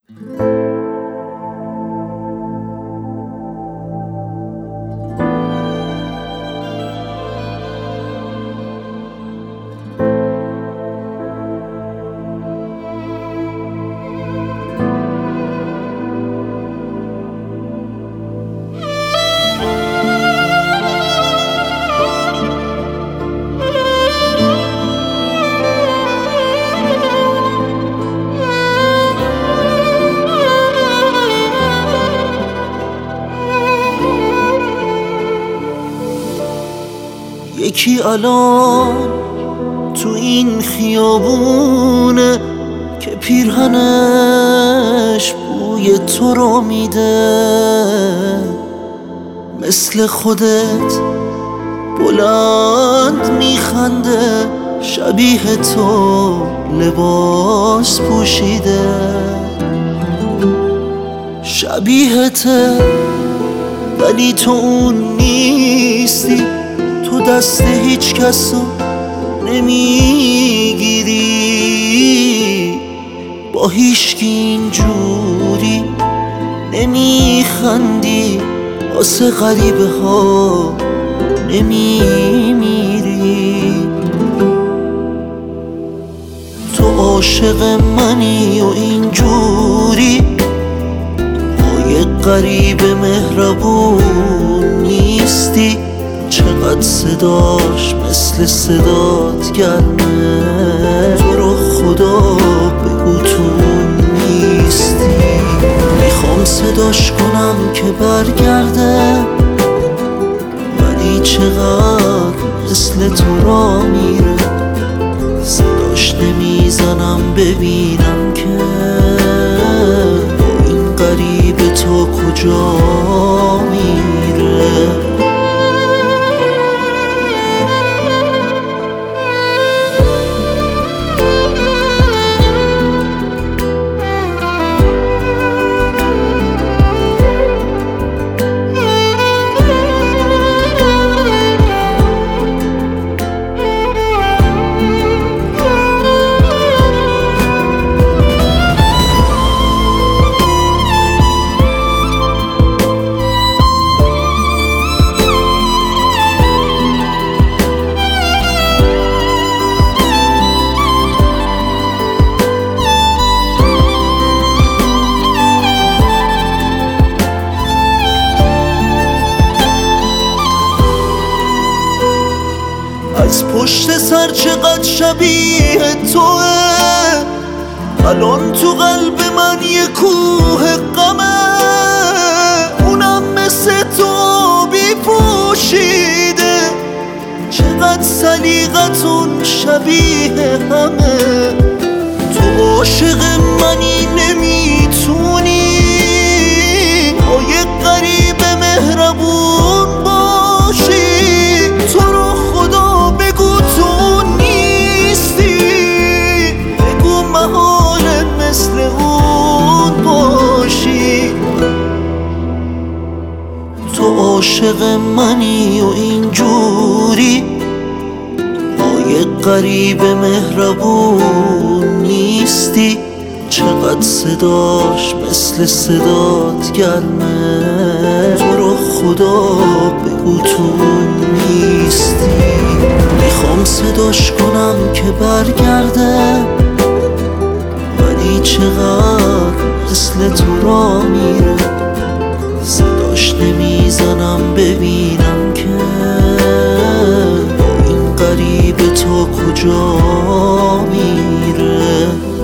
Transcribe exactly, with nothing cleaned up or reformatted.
یکی الان تو این خیابونه که پیرهنش بوی تو رو میده، مثل خودت بلند میخنده، شبیه تو لباس پوشیده، شبیهته ولی تو اون نیستی، تو دست هیچ کسو نمیگیری، با هیچکی اینجوری نمیخندی، واسه غریبه ها نمیمیری. تو عاشق منی و اینجوری با یه غریب مهربون نیستی، چقدر صداش مثل صدات گرمه، تو رو خدا بگو تو نیستی. میخوام صداش کنم که برگرده، ولی چقدر مثل تو را میره، صداش نمیزنم ببینم که با این غریب تو کجا میره. از پشت سر چقدر شبیه توه، الان تو قلب من یه کوه غمه، اونم مثل تو بی پوشیده، چقدر سلیقتون شبیه همه. تو عاشق منی نمیتونی با یه غریب مهربون باشی، تو رو خدا بگو تو نیستی، بگو محاله مثل اون باشی. تو عاشق منی و اینجوری با یه غریب مهربون نیستی، چقدر صداش مثل صدات گرمه، تو رو خدا بگو تو نیستی. میخوام صداش کنم که برگرده، ولی چقدر مثل تو را میره، صداش نمیزنم ببینم که با این غریب تو کجا میره.